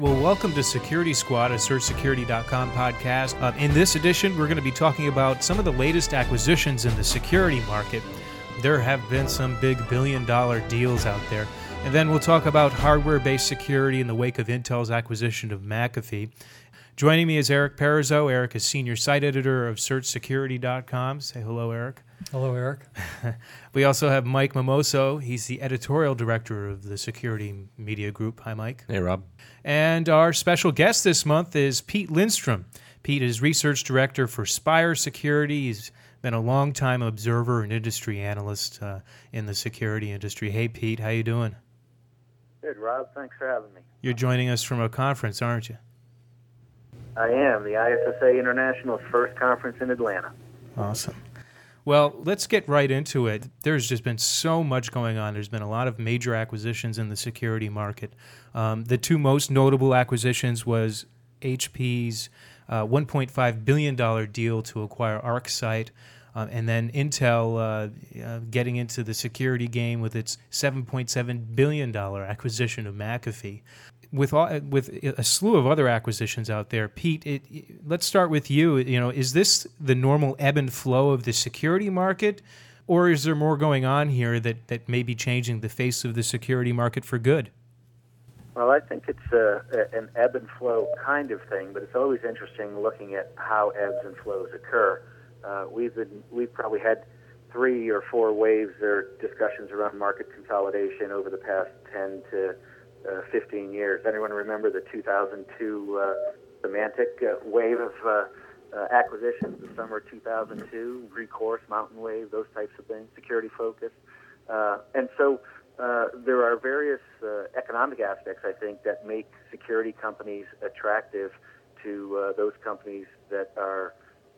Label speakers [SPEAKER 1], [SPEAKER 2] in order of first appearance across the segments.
[SPEAKER 1] Well, welcome to Security Squad, a SearchSecurity.com podcast. In this edition, we're going to be talking about some of the latest acquisitions in the security market. There have been some big billion-dollar deals out there. And then we'll talk about hardware-based security in the wake of Intel's acquisition of McAfee. Joining me is Eric Parizeau. Eric is senior site editor of SearchSecurity.com. Say hello, Eric.
[SPEAKER 2] Hello, Eric.
[SPEAKER 1] We also have Mike Mimoso. He's the editorial director of the Security Media Group. Hi, Mike.
[SPEAKER 3] Hey, Rob.
[SPEAKER 1] And our special guest this month is Pete Lindstrom. Pete is research director for Spire Security. He's been a long-time observer and industry analyst in the security industry. Hey, Pete, how you doing?
[SPEAKER 4] Good, Rob. Thanks for having me.
[SPEAKER 1] You're joining us from a conference, aren't you?
[SPEAKER 4] I am. The ISSA International's first conference in Atlanta.
[SPEAKER 1] Awesome. Well, let's get right into it. There's just been so much going on. There's been a lot of major acquisitions in the security market. The two most notable acquisitions was HP's $1.5 billion deal to acquire ArcSight, and then Intel getting into the security game with its $7.7 billion acquisition of McAfee. With a slew of other acquisitions out there, Pete, let's start with you. Is this the normal ebb and flow of the security market, or is there more going on here that may be changing the face of the security market for good?
[SPEAKER 4] Well, I think it's an ebb and flow kind of thing, but it's always interesting looking at how ebbs and flows occur. We've probably had 3 or 4 waves or discussions around market consolidation over the past 10 to 15 years. Anyone remember the 2002 Symantec wave of acquisitions, the summer 2002, Recourse, Mountain Wave, those types of things, security focus. And so there are various economic aspects, I think, that make security companies attractive to those companies that are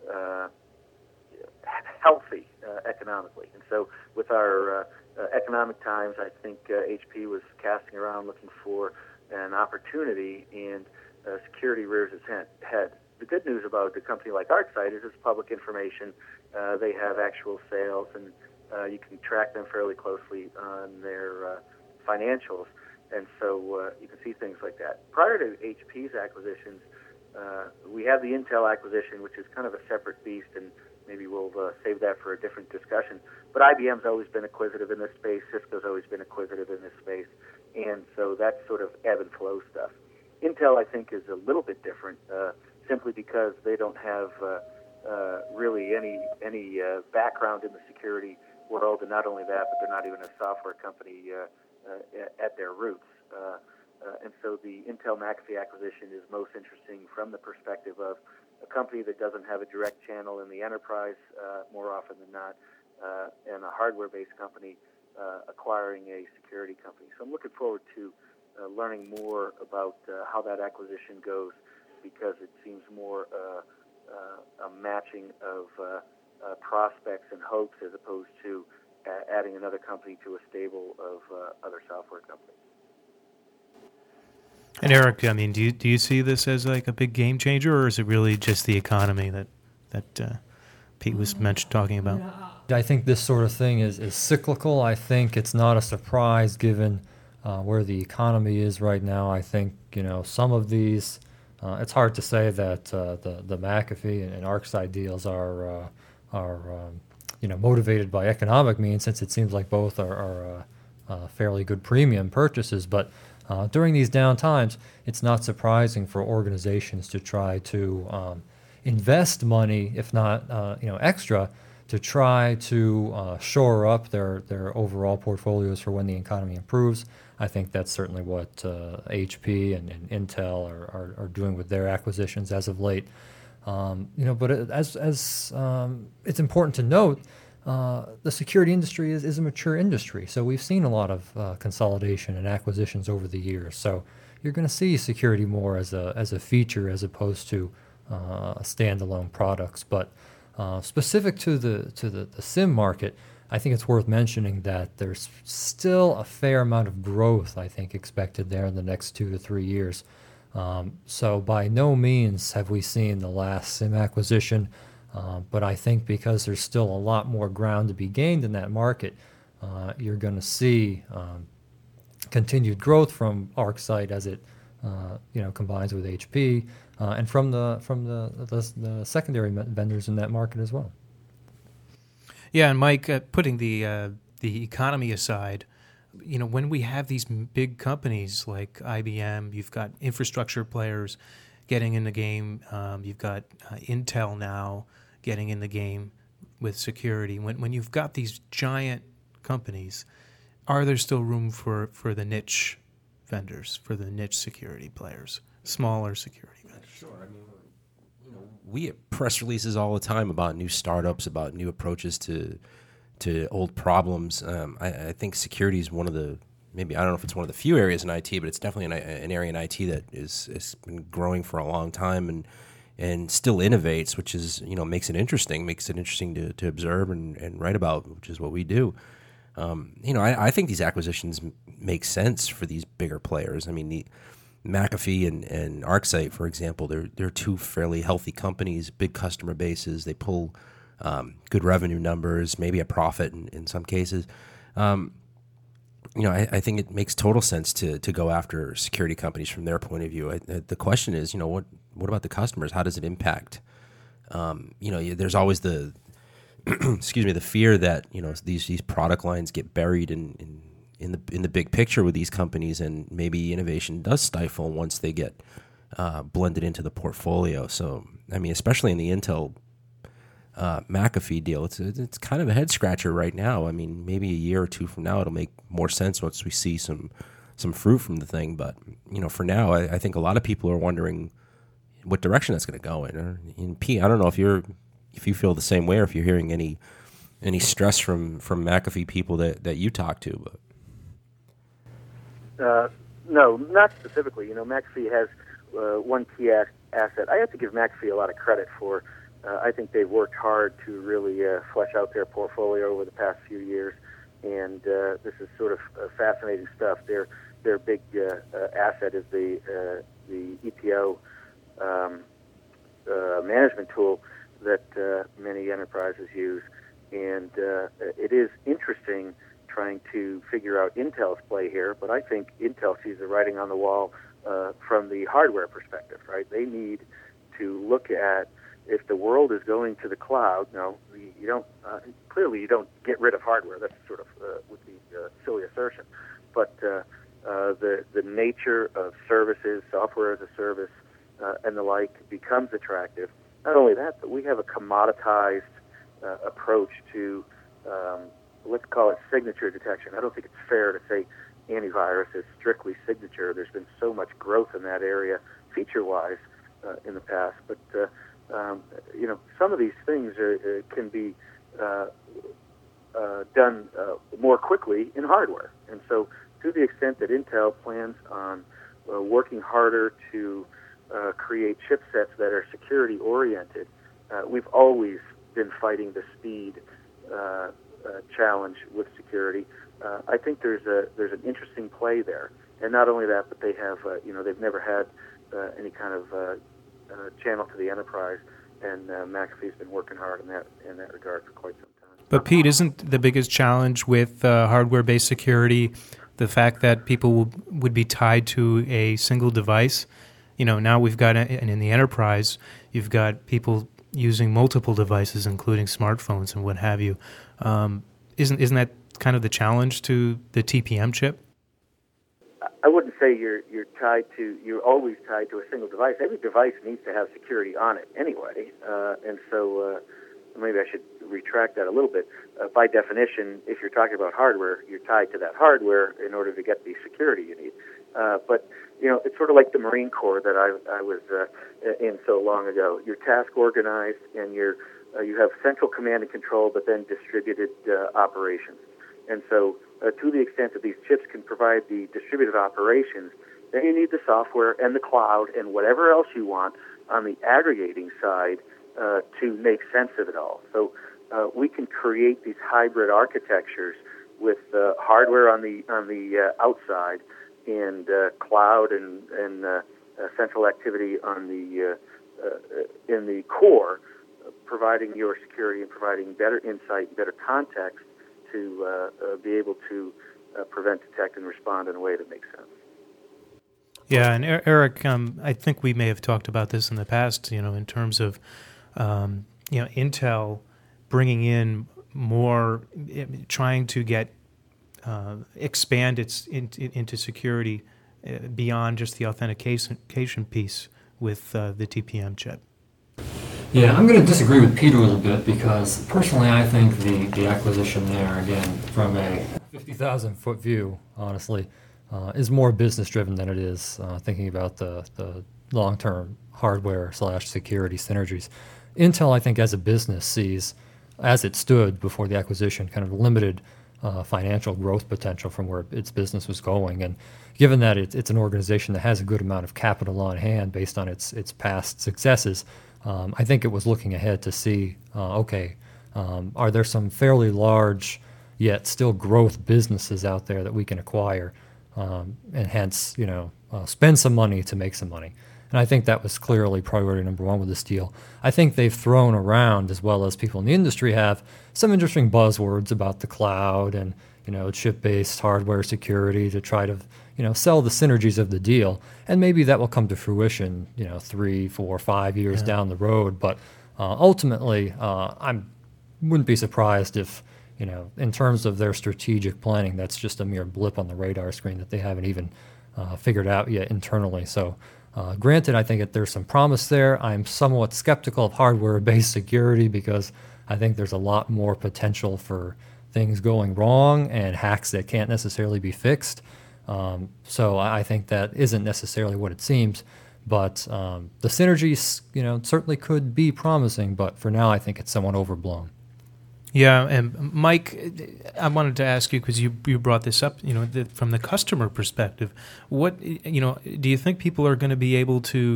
[SPEAKER 4] healthy economically. And so with our economic times, I think HP was casting around looking for an opportunity, and security rears its head. The good news about a company like ArcSight is it's public information. They have actual sales, and you can track them fairly closely on their financials, and so you can see things like that. Prior to HP's acquisitions, we have the Intel acquisition, which is kind of a separate beast, and maybe we'll save that for a different discussion. But IBM's always been acquisitive in this space. Cisco's always been acquisitive in this space. And so that's sort of ebb and flow stuff. Intel, I think, is a little bit different, simply because they don't have really any background in the security world. And not only that, but they're not even a software company at their roots. And so the Intel McAfee acquisition is most interesting from the perspective of a company that doesn't have a direct channel in the enterprise more often than not, and a hardware-based company acquiring a security company. So I'm looking forward to learning more about how that acquisition goes, because it seems more a matching of prospects and hopes as opposed to adding another company to a stable of other software companies.
[SPEAKER 1] And Eric, I mean, do you see this as like a big game changer, or is it really just the economy that Pete was talking about?
[SPEAKER 2] I think this sort of thing is cyclical. I think it's not a surprise given where the economy is right now. I think some of these. It's hard to say that the McAfee and ArcSight deals are motivated by economic means, since it seems like both are fairly good premium purchases, but. During these down times, it's not surprising for organizations to try to invest money, if not extra, to try to shore up their overall portfolios for when the economy improves. I think that's certainly what HP and Intel are doing with their acquisitions as of late. But as it's important to note. The security industry is a mature industry, so we've seen a lot of consolidation and acquisitions over the years. So you're going to see security more as a feature as opposed to standalone products. But specific to the SIEM market, I think it's worth mentioning that there's still a fair amount of growth, I think, expected there in the next 2 to 3 years. So by no means have we seen the last SIEM acquisition. But I think because there's still a lot more ground to be gained in that market, you're going to see continued growth from ArcSight as it combines with HP, and from the secondary vendors in that market as well.
[SPEAKER 1] Yeah, and Mike, putting the economy aside, when we have these big companies like IBM, you've got infrastructure players getting in the game. You've got Intel now getting in the game with security. When you've got these giant companies, are there still room for the niche vendors, for the niche security players, smaller security vendors?
[SPEAKER 3] Sure. I mean, we get press releases all the time about new startups, about new approaches to old problems. I think security is one of the, maybe, I don't know if it's one of the few areas in IT, but it's definitely an area in IT that has been growing for a long time and still innovates, which is, makes it interesting to observe and write about, which is what we do. I think these acquisitions make sense for these bigger players. I mean, the McAfee and ArcSight, for example, they're two fairly healthy companies, big customer bases. They pull good revenue numbers, maybe a profit in some cases. I think it makes total sense to go after security companies from their point of view. The question is, what about the customers? How does it impact? There's always the the fear that these product lines get buried in the big picture with these companies, and maybe innovation does stifle once they get blended into the portfolio. So, I mean, especially in the Intel McAfee deal, it's kind of a head scratcher right now. I mean, maybe a year or two from now, it'll make more sense once we see some fruit from the thing. But for now, I think a lot of people are wondering what direction that's going to go in. Pete, I don't know if you feel the same way, or if you're hearing any stress from McAfee people that you talk to.
[SPEAKER 4] But no, not specifically. McAfee has one key asset. I have to give McAfee a lot of credit for. I think they've worked hard to really flesh out their portfolio over the past few years, and this is sort of fascinating stuff. Their big asset is the EPO management tool that many enterprises use, and it is interesting trying to figure out Intel's play here, but I think Intel sees the writing on the wall from the hardware perspective, right? They need to look at, if the world is going to the cloud, you don't clearly you don't get rid of hardware. That's sort of would be a silly assertion, but the nature of services, software as a service, and the like becomes attractive. Not only that, but we have a commoditized approach to let's call it signature detection. I don't think it's fair to say antivirus is strictly signature. There's been so much growth in that area, feature-wise, in the past, but some of these things can be done more quickly in hardware. And so to the extent that Intel plans on working harder to create chipsets that are security-oriented, we've always been fighting the speed challenge with security. I think there's an interesting play there. And not only that, but they have, they've never had any kind of channel to the enterprise, and McAfee's been working hard in that regard for quite some time.
[SPEAKER 1] But Pete, isn't the biggest challenge with hardware-based security the fact that people would be tied to a single device? Now we've got, and in the enterprise, you've got people using multiple devices, including smartphones and what have you. Isn't that kind of the challenge to the TPM chip?
[SPEAKER 4] I wouldn't say you're always tied to a single device. Every device needs to have security on it anyway, and so maybe I should retract that a little bit. By definition, if you're talking about hardware, you're tied to that hardware in order to get the security you need. But it's sort of like the Marine Corps that I was in so long ago. You're task organized, and you have central command and control, but then distributed operations. And so, to the extent that these chips can provide the distributed operations, then you need the software and the cloud and whatever else you want on the aggregating side to make sense of it all. So we can create these hybrid architectures with hardware on the outside and cloud and central activity on in the core, providing your security and providing better insight, better context to be able to prevent, detect, and respond in a way that makes sense.
[SPEAKER 1] Yeah, and Eric, I think we may have talked about this in the past, in terms of, Intel bringing in more, trying to expand into security beyond just the authentication piece with the TPM chip.
[SPEAKER 2] Yeah, I'm going to disagree with Peter a little bit because personally I think the acquisition there, again, from a 50,000 foot view, honestly, is more business driven than it is thinking about the long-term hardware/security synergies. Intel, I think, as a business sees, as it stood before the acquisition, kind of limited financial growth potential from where its business was going. And given that it's an organization that has a good amount of capital on hand based on its past successes, I think it was looking ahead to see, are there some fairly large yet still growth businesses out there that we can acquire, and hence, spend some money to make some money. And I think that was clearly priority number one with this deal. I think they've thrown around, as well as people in the industry have, some interesting buzzwords about the cloud and, chip-based hardware security to try to, sell the synergies of the deal. And maybe that will come to fruition, 3, 4, 5 years down the road. But ultimately, I wouldn't be surprised if, in terms of their strategic planning, that's just a mere blip on the radar screen that they haven't even figured out yet internally. So granted, I think that there's some promise there. I'm somewhat skeptical of hardware-based security because I think there's a lot more potential for things going wrong and hacks that can't necessarily be fixed. So I think that isn't necessarily what it seems. But the synergies, certainly could be promising. But for now, I think it's somewhat overblown.
[SPEAKER 1] Yeah, and Mike, I wanted to ask you because you brought this up. From the customer perspective, what do you think people are going to be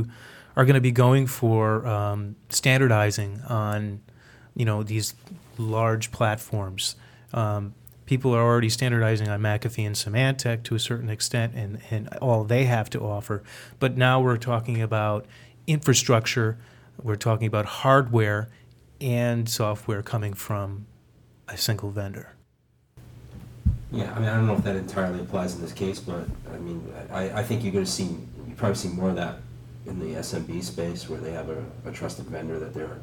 [SPEAKER 1] going for standardizing on these large platforms? People are already standardizing on McAfee and Symantec to a certain extent, and all they have to offer. But now we're talking about infrastructure, we're talking about hardware and software coming from a single vendor.
[SPEAKER 3] Yeah, I don't know if that entirely applies in this case, but I think you probably see more of that in the SMB space where they have a trusted vendor that they're,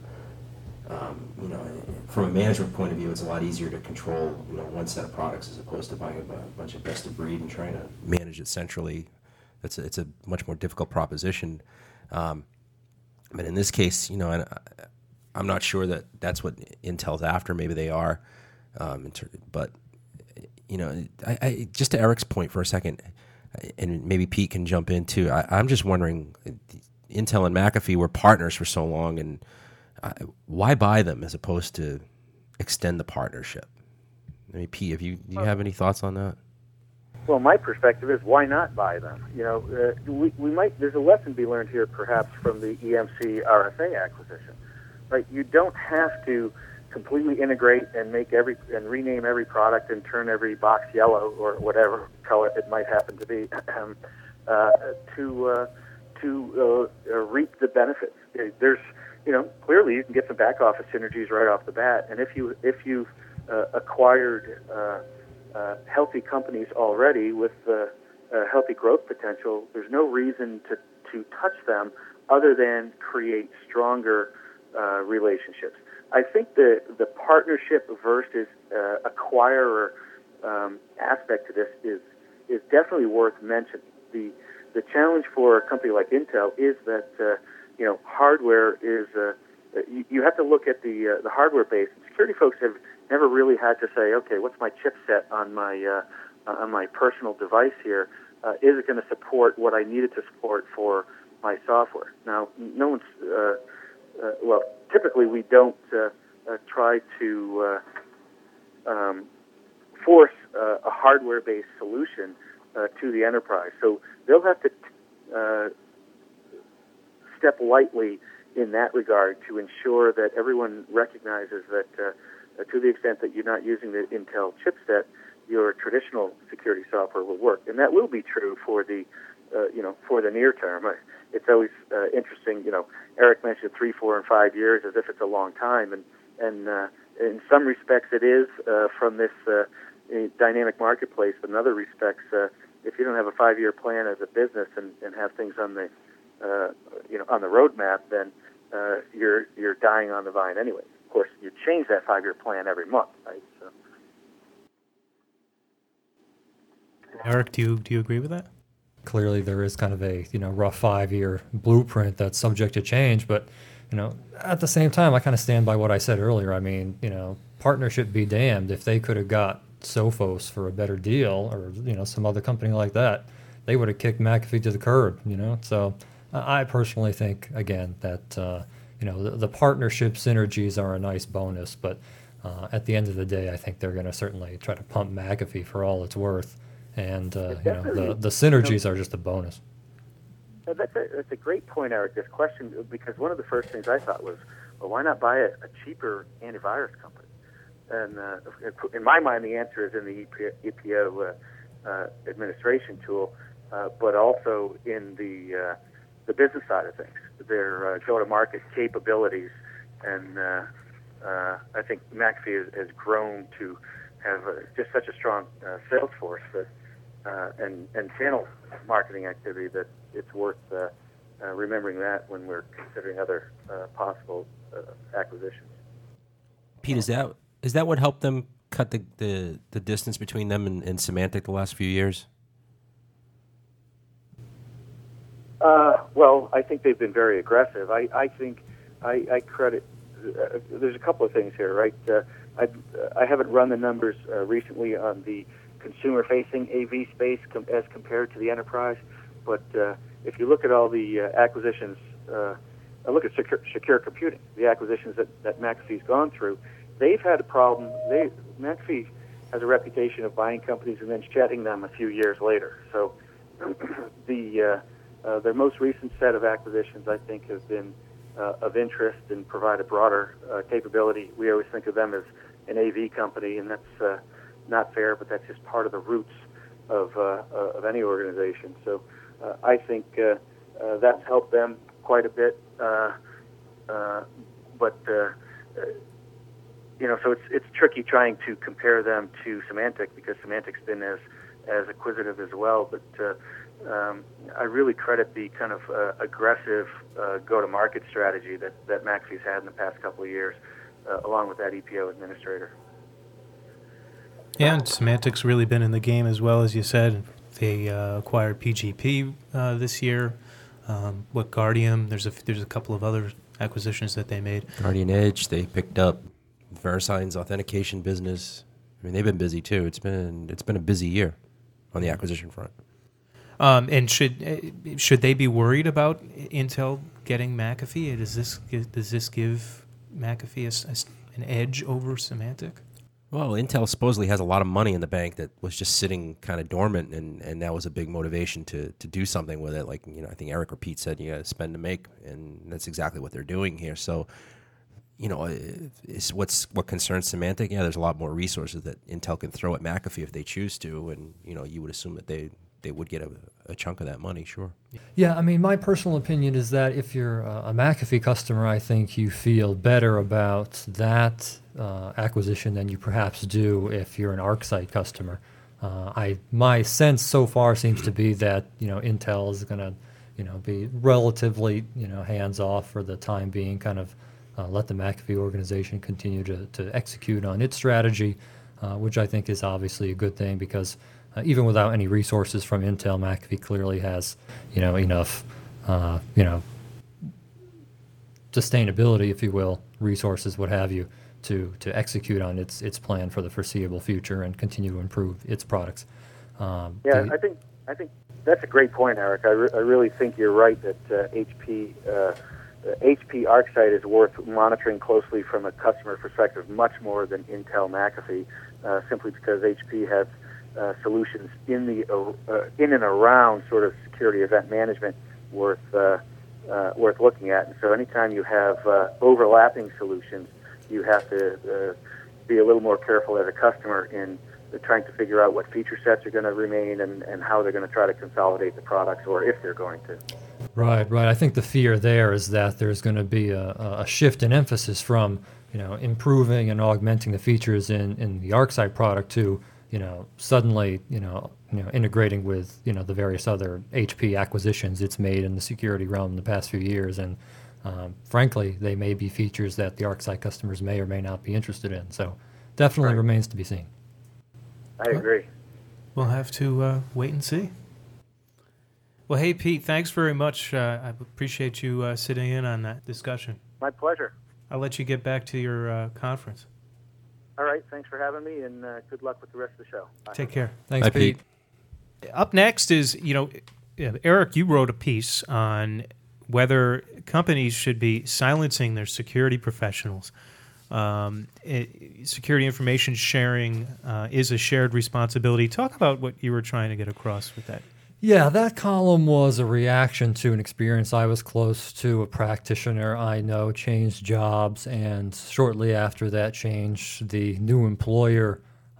[SPEAKER 3] from a management point of view, it's a lot easier to control, one set of products as opposed to buying a bunch of best of breed and trying to manage it centrally. It's a much more difficult proposition. But in this case, I'm not sure that that's what Intel's after. Maybe they are, but I just to Eric's point for a second, and maybe Pete can jump in too. I'm just wondering, Intel and McAfee were partners for so long, and why buy them as opposed to extend the partnership? Pete, do you have any thoughts on that?
[SPEAKER 4] Well, my perspective is why not buy them? We might. There's a lesson to be learned here, perhaps, from the EMC RSA acquisition. Right, you don't have to completely integrate and rename every product and turn every box yellow or whatever color it might happen to be to reap the benefits. There's, clearly you can get some back office synergies right off the bat, and if you've acquired healthy companies already with healthy growth potential, there's no reason to touch them other than create stronger relationships. I think the partnership versus acquirer aspect to this is definitely worth mentioning. The challenge for a company like Intel is that hardware is you have to look at the hardware base. Security folks have never really had to say, okay, what's my chipset on my personal device here? Is it going to support what I needed to support for my software? Now, no one's typically we don't try to force a hardware-based solution to the enterprise. So they'll have to step lightly in that regard to ensure that everyone recognizes that to the extent that you're not using the Intel chipset, your traditional security software will work. And that will be true for the for the near term. It's always interesting. Eric mentioned 3, 4, and 5 years as if it's a long time, and in some respects it is from this dynamic marketplace. But in other respects, if you don't have a 5-year plan as a business and have things on the on the roadmap, then you're dying on the vine anyway. Of course, you change that 5-year plan every month, right? So.
[SPEAKER 1] Eric, do you agree with that?
[SPEAKER 2] Clearly, there is kind of a rough 5-year blueprint that's subject to change, but at the same time, I kind of stand by what I said earlier. I mean, partnership be damned. If they could have got Sophos for a better deal, or some other company like that, they would have kicked McAfee to the curb. So I personally think again that the partnership synergies are a nice bonus, but at the end of the day, I think they're going to certainly try to pump McAfee for all it's worth, and the synergies are just a bonus.
[SPEAKER 4] That's a great point, Eric, this question, because one of the first things I thought was, well, why not buy a cheaper antivirus company? And in my mind, the answer is in the EPO administration tool, but also in the business side of things, their go-to-market capabilities. And I think McAfee has grown to have just such a strong sales force and channel marketing activity that it's worth remembering that when we're considering other possible acquisitions.
[SPEAKER 3] Pete, is that what helped them cut the distance between them and Symantec the last few years?
[SPEAKER 4] Well, I think they've been very aggressive. I think I credit. There's a couple of things here, right? I haven't run the numbers recently on the consumer-facing AV space as compared to the enterprise, but if you look at all the acquisitions, I look at secure computing, the acquisitions that McAfee's gone through. They've had a problem. McAfee has a reputation of buying companies and then shedding them a few years later. So their most recent set of acquisitions, I think, have been of interest and provide a broader capability. We always think of them as an AV company, and that's not fair, but that's just part of the roots of any organization. So I think that's helped them quite a bit. So it's tricky trying to compare them to Symantec because Symantec's been as acquisitive as well. But I really credit the kind of aggressive go-to-market strategy that McAfee's had in the past couple of years, along with that EPO administrator.
[SPEAKER 1] Yeah, and Symantec's really been in the game as well, as you said. They acquired PGP this year. Guardium? There's a couple of other acquisitions that they made.
[SPEAKER 3] Guardian Edge. They picked up VeriSign's authentication business. I mean, they've been busy too. It's been a busy year on the acquisition front.
[SPEAKER 1] And should they be worried about Intel getting McAfee? Does this give McAfee an edge over Symantec?
[SPEAKER 3] Well, Intel supposedly has a lot of money in the bank that was just sitting kind of dormant, and that was a big motivation to do something with it. Like, I think Eric or Pete said you got to spend to make, and that's exactly what they're doing here. So, what concerns Symantec? Yeah, there's a lot more resources that Intel can throw at McAfee if they choose to, and you would assume that they would get a chunk of that money, sure.
[SPEAKER 2] Yeah, I mean, my personal opinion is that if you're a McAfee customer, I think you feel better about that acquisition than you perhaps do if you're an ArcSight customer. My sense so far seems to be that Intel is going to be relatively hands off for the time being, kind of let the McAfee organization continue to execute on its strategy, which I think is obviously a good thing because even without any resources from Intel, McAfee clearly has enough sustainability, if you will, resources, what have you, to execute on its plan for the foreseeable future and continue to improve its products.
[SPEAKER 4] I think that's a great point, Eric. I really think you're right that HP ArcSight is worth monitoring closely from a customer perspective, much more than Intel McAfee, simply because HP has solutions in and around sort of security event management worth looking at. And so anytime you have overlapping solutions, you have to be a little more careful as a customer in trying to figure out what feature sets are going to remain and how they're going to try to consolidate the products, or if they're going to.
[SPEAKER 2] Right. I think the fear there is that there's going to be a shift in emphasis from improving and augmenting the features in the ArcSight product to suddenly, integrating with, the various other HP acquisitions it's made in the security realm in the past few years. And frankly, they may be features that the ArcSight customers may or may not be interested in. So definitely remains to be seen.
[SPEAKER 4] I agree.
[SPEAKER 1] We'll have to wait and see. Well, hey, Pete, thanks very much. I appreciate you sitting in on that discussion.
[SPEAKER 4] My pleasure.
[SPEAKER 1] I'll let you get back to your conference.
[SPEAKER 4] All right. Thanks for having me, and good luck with the rest of the show. Bye.
[SPEAKER 1] Take care.
[SPEAKER 2] Thanks,
[SPEAKER 3] Bye,
[SPEAKER 2] Pete.
[SPEAKER 1] Up next is, Eric, you wrote a piece on whether companies should be silencing their security professionals. Security information sharing is a shared responsibility. Talk about what you were trying to get across with that.
[SPEAKER 2] Yeah, that column was a reaction to an experience. I was close to a practitioner I know changed jobs, and shortly after that change, the new employer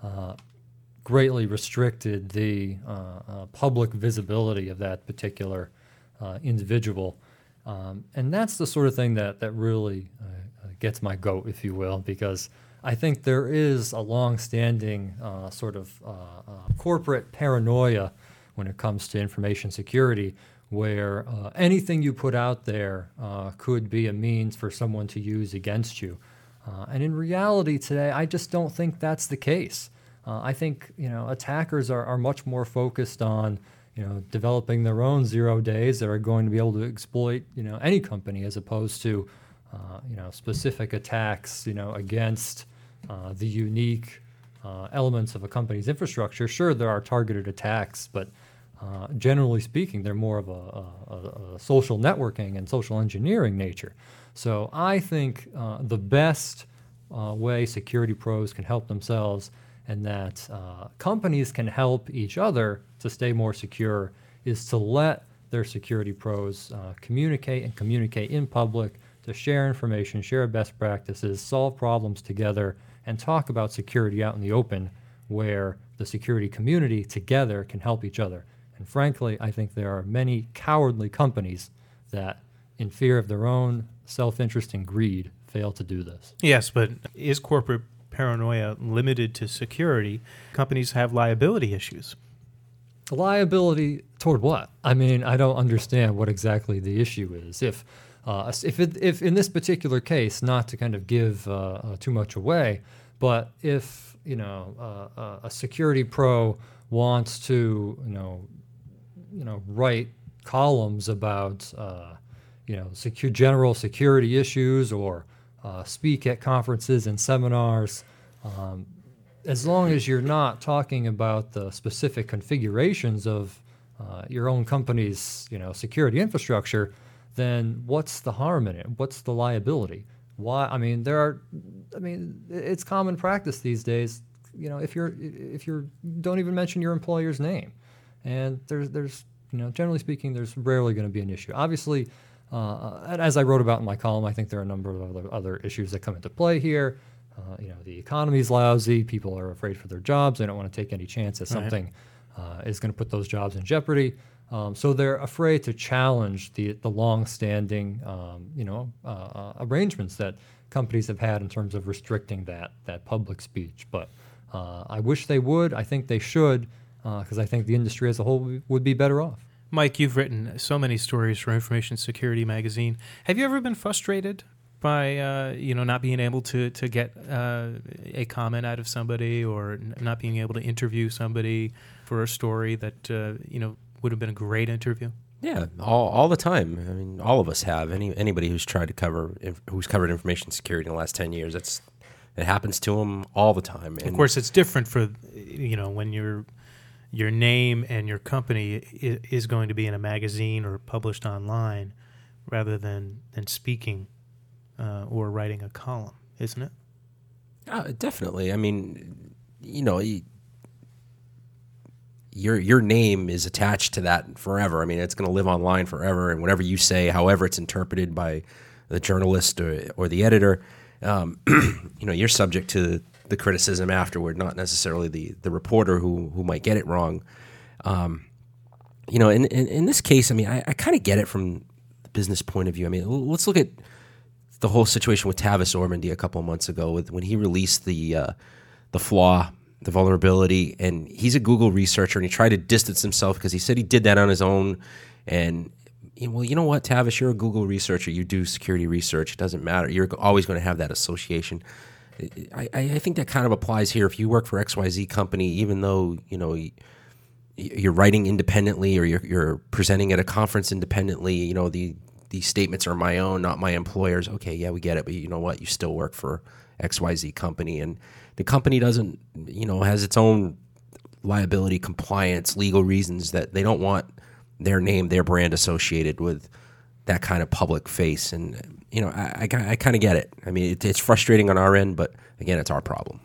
[SPEAKER 2] greatly restricted the public visibility of that particular individual. And that's the sort of thing that really gets my goat, if you will, because I think there is a long-standing sort of corporate paranoia when it comes to information security, where anything you put out there could be a means for someone to use against you. And in reality today, I just don't think that's the case. I think attackers are much more focused on developing their own 0 days that are going to be able to exploit any company, as opposed to specific attacks against the unique elements of a company's infrastructure. Sure, there are targeted attacks, but generally speaking, they're more of a social networking and social engineering nature. So I think the best way security pros can help themselves, and that companies can help each other to stay more secure, is to let their security pros communicate in public, to share information, share best practices, solve problems together, and talk about security out in the open, where the security community together can help each other. And frankly, I think there are many cowardly companies that, in fear of their own self-interest and greed, fail to do this.
[SPEAKER 1] Yes, but is corporate paranoia limited to security? Companies have liability issues.
[SPEAKER 2] Liability toward what? I mean, I don't understand what exactly the issue is. If in this particular case, not to kind of give too much away, but if a security pro wants to write columns about general security issues, or speak at conferences and seminars, as long as you're not talking about the specific configurations of your own company's security infrastructure, then what's the harm in it? What's the liability? Why? I mean, it's common practice these days. If you don't even mention your employer's name, and there's generally speaking, there's rarely going to be an issue. Obviously, as I wrote about in my column, I think there are a number of other issues that come into play here. The economy's lousy. People are afraid for their jobs. They don't want to take any chance that something is going to put those jobs in jeopardy. So they're afraid to challenge the long-standing, arrangements that companies have had in terms of restricting that public speech. But I wish they would. I think they should, because I think the industry as a whole would be better off.
[SPEAKER 1] Mike, you've written so many stories for Information Security Magazine. Have you ever been frustrated by not being able to get a comment out of somebody, or not being able to interview somebody for a story that would have been a great interview?
[SPEAKER 3] Yeah, all the time. I mean, all of us have. Anybody who's tried to who's covered information security in the last 10 years, it happens to them all the time. And
[SPEAKER 1] of course, it's different for when your name and your company is going to be in a magazine or published online, rather than speaking or writing a column, isn't it?
[SPEAKER 3] Definitely. I mean, your name is attached to that forever. I mean, it's going to live online forever, and whatever you say, however it's interpreted by the journalist or the editor, you're subject to the criticism afterward, not necessarily the reporter who might get it wrong. In this case, I mean, I kind of get it from the business point of view. I mean, let's look at the whole situation with Tavis Ormandy a couple of months ago, when he released the flaw the vulnerability, and he's a Google researcher, and he tried to distance himself because he said he did that on his own. And well, you know what, Tavis, you're a Google researcher. You do security research. It doesn't matter. You're always going to have that association. I think that kind of applies here. If you work for XYZ company, even though you're writing independently or you're presenting at a conference independently, these statements are my own, not my employer's. Okay, yeah, we get it, but you know what? You still work for XYZ company, and the company doesn't, has its own liability, compliance, legal reasons that they don't want their name, their brand associated with that kind of public face. And I kind of get it. I mean, it's frustrating on our end, but again, it's our problem.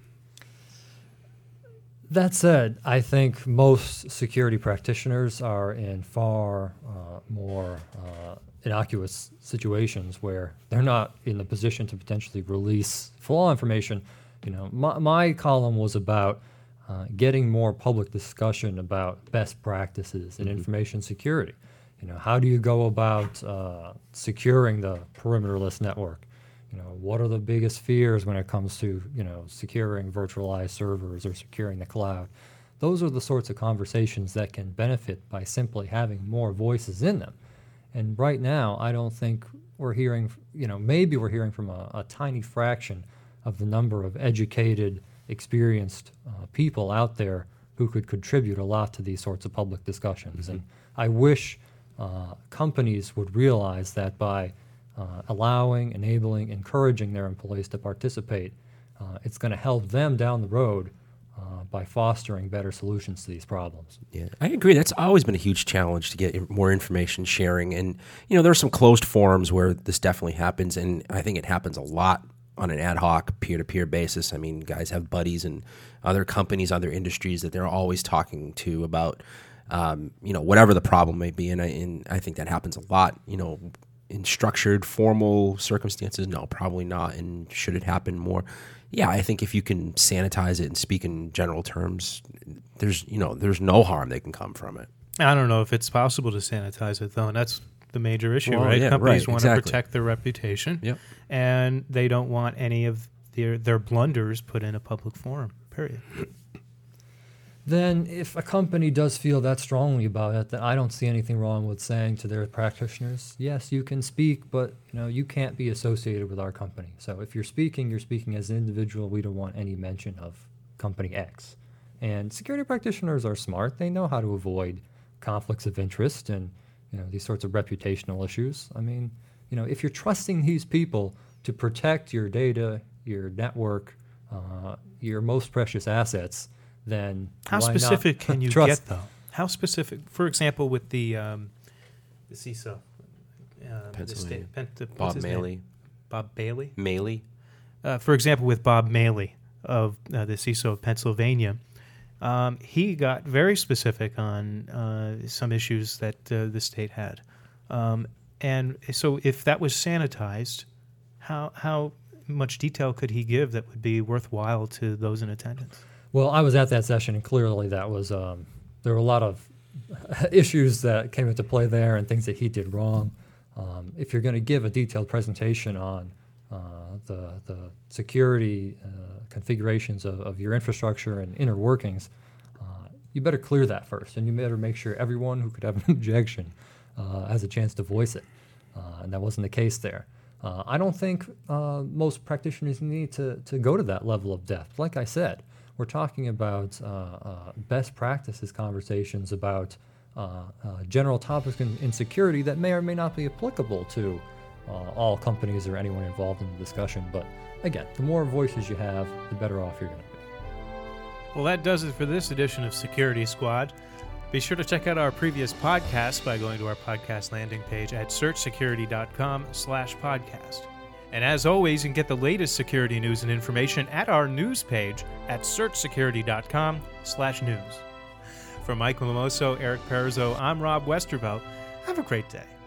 [SPEAKER 2] That said, I think most security practitioners are in far more innocuous situations where they're not in the position to potentially release flaw information. My column was about getting more public discussion about best practices in information security. How do you go about securing the perimeterless network? What are the biggest fears when it comes to, securing virtualized servers or securing the cloud? Those are the sorts of conversations that can benefit by simply having more voices in them. And right now, I don't think we're hearing, maybe we're hearing from a tiny fraction of the number of educated, experienced people out there who could contribute a lot to these sorts of public discussions. Mm-hmm. And I wish companies would realize that by allowing, enabling, encouraging their employees to participate, it's going to help them down the road by fostering better solutions to these problems.
[SPEAKER 3] Yeah, I agree. That's always been a huge challenge to get more information sharing. And, there are some closed forums where this definitely happens, and I think it happens a lot on an ad hoc, peer-to-peer basis. I mean, guys have buddies and other companies, other industries that they're always talking to about, whatever the problem may be. And I think that happens a lot, in structured, formal circumstances. No, probably not. And should it happen more? Yeah, I think if you can sanitize it and speak in general terms, there's no harm that can come from it.
[SPEAKER 1] I don't know if it's possible to sanitize it, though, and that's the major issue,
[SPEAKER 3] well,
[SPEAKER 1] right?
[SPEAKER 3] Yeah,
[SPEAKER 1] Companies
[SPEAKER 3] right,
[SPEAKER 1] want
[SPEAKER 3] exactly.
[SPEAKER 1] to protect their reputation,
[SPEAKER 3] Yep.
[SPEAKER 1] and they don't want any of their blunders put in a public forum, period.
[SPEAKER 2] Then if a company does feel that strongly about it, then I don't see anything wrong with saying to their practitioners, yes, you can speak, but you can't be associated with our company. So if you're speaking as an individual. We don't want any mention of company X. And security practitioners are smart. They know how to avoid conflicts of interest and these sorts of reputational issues. I mean, if you're trusting these people to protect your data, your network, your most precious assets, then
[SPEAKER 1] how
[SPEAKER 2] why
[SPEAKER 1] specific
[SPEAKER 2] not
[SPEAKER 1] can you
[SPEAKER 2] trust
[SPEAKER 1] get, though? How specific? For example, with the CISO,
[SPEAKER 3] Pennsylvania.
[SPEAKER 1] what's
[SPEAKER 3] Bob
[SPEAKER 1] his
[SPEAKER 3] Maley.
[SPEAKER 1] name? Bob Bailey.
[SPEAKER 3] Maley.
[SPEAKER 1] For example, with Bob Maley of the CISO of Pennsylvania, he got very specific on some issues that the state had, and so if that was sanitized, how much detail could he give that would be worthwhile to those in attendance?
[SPEAKER 2] Well, I was at that session, and clearly that was there were a lot of issues that came into play there and things that he did wrong. If you're going to give a detailed presentation on the security configurations of your infrastructure and inner workings, you better clear that first, and you better make sure everyone who could have an objection has a chance to voice it. And that wasn't the case there. I don't think most practitioners need to go to that level of depth. Like I said, we're talking about best practices conversations about general topics in security that may or may not be applicable to all companies or anyone involved in the discussion. But again, the more voices you have, the better off you're going to be.
[SPEAKER 1] Well, that does it for this edition of Security Squad. Be sure to check out our previous podcasts by going to our podcast landing page at searchsecurity.com/podcast. And as always, you can get the latest security news and information at our news page at searchsecurity.com/news. For Mike Lamoso, Eric Perzo, I'm Rob Westervelt. Have a great day.